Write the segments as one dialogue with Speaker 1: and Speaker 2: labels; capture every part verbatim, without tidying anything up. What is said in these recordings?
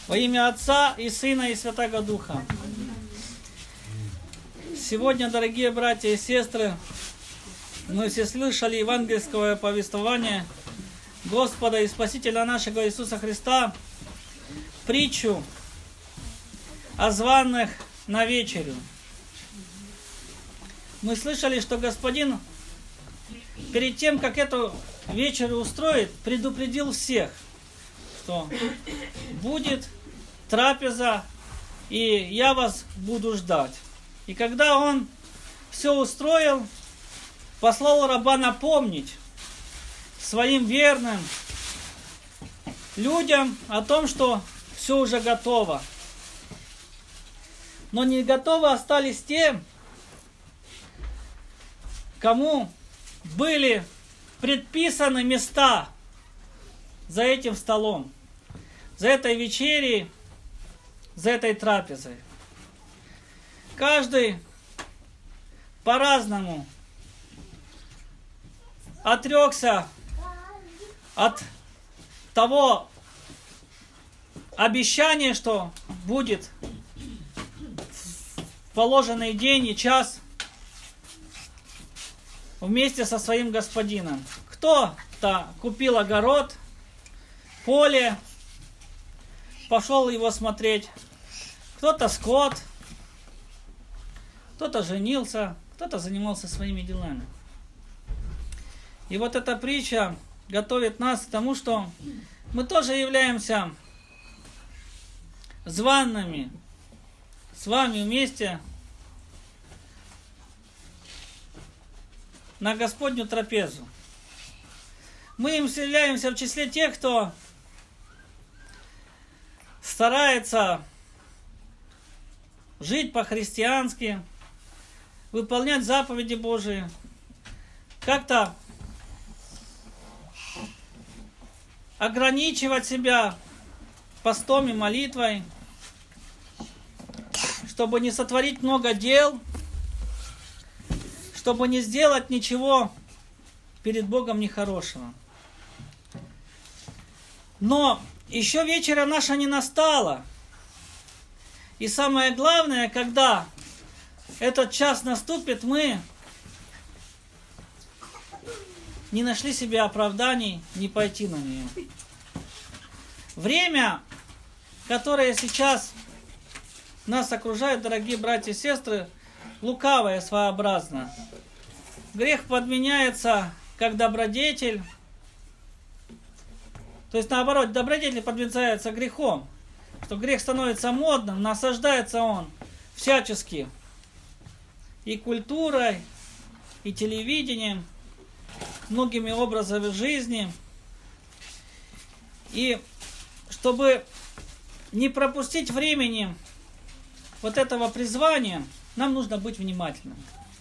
Speaker 1: Во имя Отца и Сына и Святаго Духа. Сегодня, дорогие братья и сестры, мы все слышали евангельское повествование Господа и Спасителя нашего Иисуса Христа, притчу о званых на вечерю. Мы слышали, что Господин перед тем, как эту вечерю устроит, предупредил всех, что будет трапеза, и я вас буду ждать. И когда он все устроил, послал раба напомнить своим верным людям о том, что все уже готово. Но не готовы остались те, кому были предписаны места за этим столом, за этой вечерей, за этой трапезой. Каждый по-разному отрекся от того обещания, что будет в положенный день и час вместе со своим господином. Кто-то купил огород, поле, пошел его смотреть, кто-то скот, кто-то женился, кто-то занимался своими делами. И вот эта притча готовит нас к тому, что мы тоже являемся зваными с вами вместе на Господню трапезу. Мы являемся в числе тех, кто старается жить по-христиански, выполнять заповеди Божии, как-то ограничивать себя постом и молитвой, чтобы не сотворить много дел, чтобы не сделать ничего перед Богом нехорошего. Но еще вечера наша не настала. И самое главное, когда этот час наступит, мы не нашли себе оправданий не пойти на нее. Время, которое сейчас нас окружает, дорогие братья и сестры, лукавое, своеобразно. Грех подменяется как добродетель. То есть наоборот, добродетель подменяется грехом. Что грех становится модным, насаждается он всячески. И культурой, и телевидением, многими образами жизни. И чтобы не пропустить времени вот этого призвания, нам нужно быть внимательным.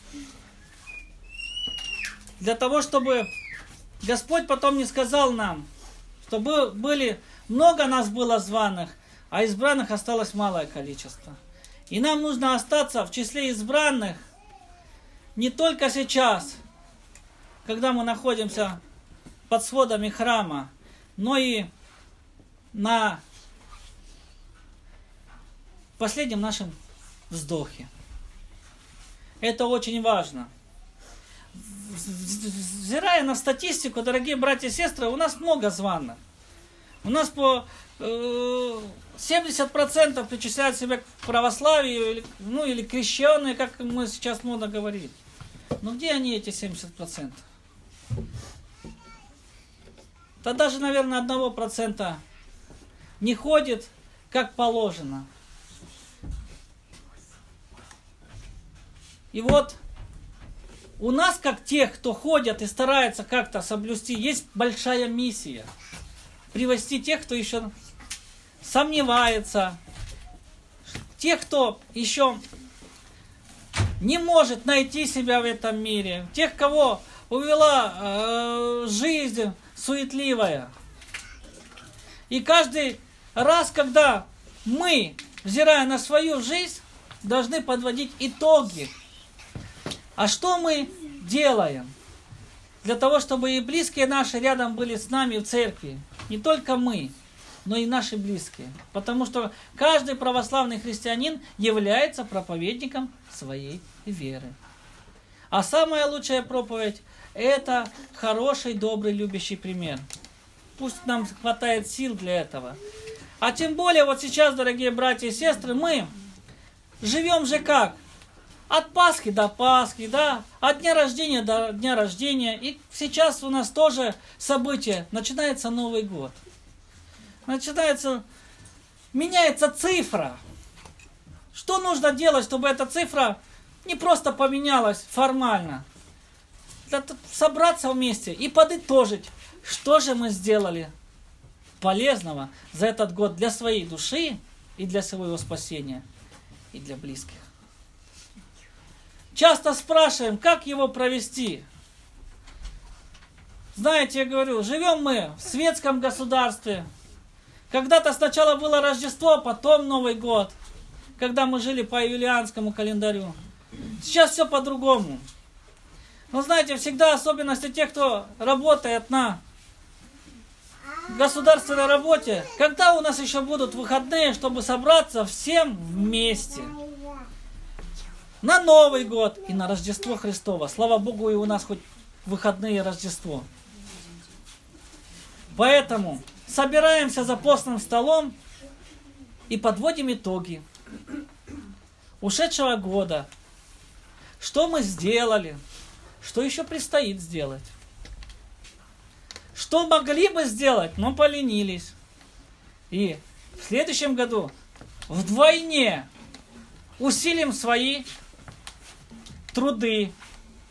Speaker 1: Для того, чтобы Господь потом не сказал нам, что были, много нас было званых, а избранных осталось малое количество. И нам нужно остаться в числе избранных не только сейчас, когда мы находимся под сводами храма, но и на последнем нашем вздохе. Это очень важно. Взирая на статистику, дорогие братья и сестры, у нас много званых. У нас по семьдесят процентов причисляют себя к православию, ну или крещенные, как мы сейчас модно говорить. Но где они, эти семьдесят процентов? Да даже, наверное, одного процента не ходит, как положено. И вот у нас, как тех, кто ходят и старается как-то соблюсти, есть большая миссия. Привести тех, кто еще сомневается, тех, кто еще не может найти себя в этом мире, тех, кого увела э, жизнь суетливая. И каждый раз, когда мы, взирая на свою жизнь, должны подводить итоги. А что мы делаем для того, чтобы и близкие наши рядом были с нами в церкви? Не только мы, но и наши близкие. Потому что каждый православный христианин является проповедником своей веры. А самая лучшая проповедь – это хороший, добрый, любящий пример. Пусть нам хватает сил для этого. А тем более вот сейчас, дорогие братья и сестры, мы живем же как? От Пасхи до Пасхи, да, от дня рождения до дня рождения. И сейчас у нас тоже событие. Начинается Новый год. Начинается, меняется цифра. Что нужно делать, чтобы эта цифра не просто поменялась формально? Собраться вместе и подытожить, что же мы сделали полезного за этот год для своей души и для своего спасения, и для близких. Часто спрашиваем, как его провести. Знаете, я говорю, живем мы в светском государстве. Когда-то сначала было Рождество, потом Новый год, когда мы жили по юлианскому календарю. Сейчас все по-другому. Но знаете, всегда особенности тех, кто работает на государственной работе, когда у нас еще будут выходные, чтобы собраться всем вместе. На Новый год и на Рождество Христово. Слава Богу, и у нас хоть выходные и Рождество. Поэтому собираемся за постным столом и подводим итоги ушедшего года. Что мы сделали, что еще предстоит сделать. Что могли бы сделать, но поленились. И в следующем году вдвойне усилим свои труды.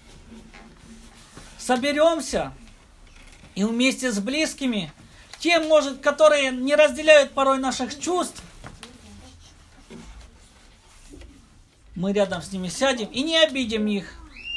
Speaker 1: Соберемся и вместе с близкими, тем, может, которые не разделяют порой наших чувств, мы рядом с ними сядем и не обидим их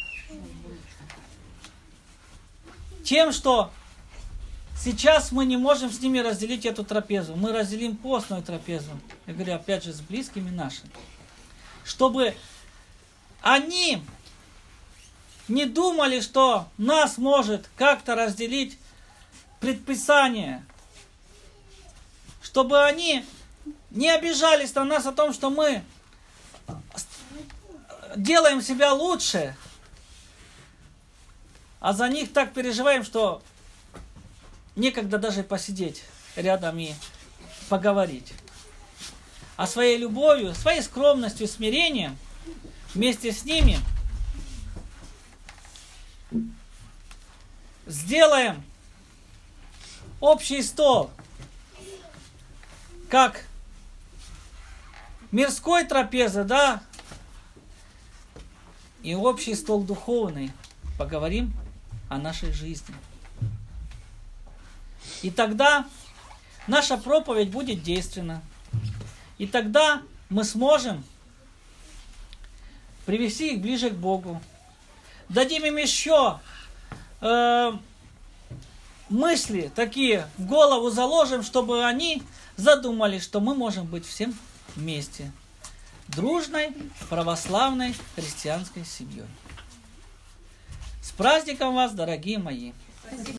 Speaker 1: тем, что сейчас мы не можем с ними разделить эту трапезу. Мы разделим постную трапезу. Я говорю, опять же, с близкими нашими. Чтобы они не думали, что нас может как-то разделить предписание. Чтобы они не обижались на нас о том, что мы делаем себя лучше, а за них так переживаем, что некогда даже посидеть рядом и поговорить. А своей любовью, своей скромностью, смирением вместе с ними сделаем общий стол, как мирской трапезы, да, и общий стол духовный. Поговорим о нашей жизни. И тогда наша проповедь будет действенна. И тогда мы сможем привести их ближе к Богу. Дадим им еще э, мысли такие в голову заложим, чтобы они задумались, что мы можем быть всем вместе. Дружной, православной, христианской семьей. С праздником вас, дорогие мои!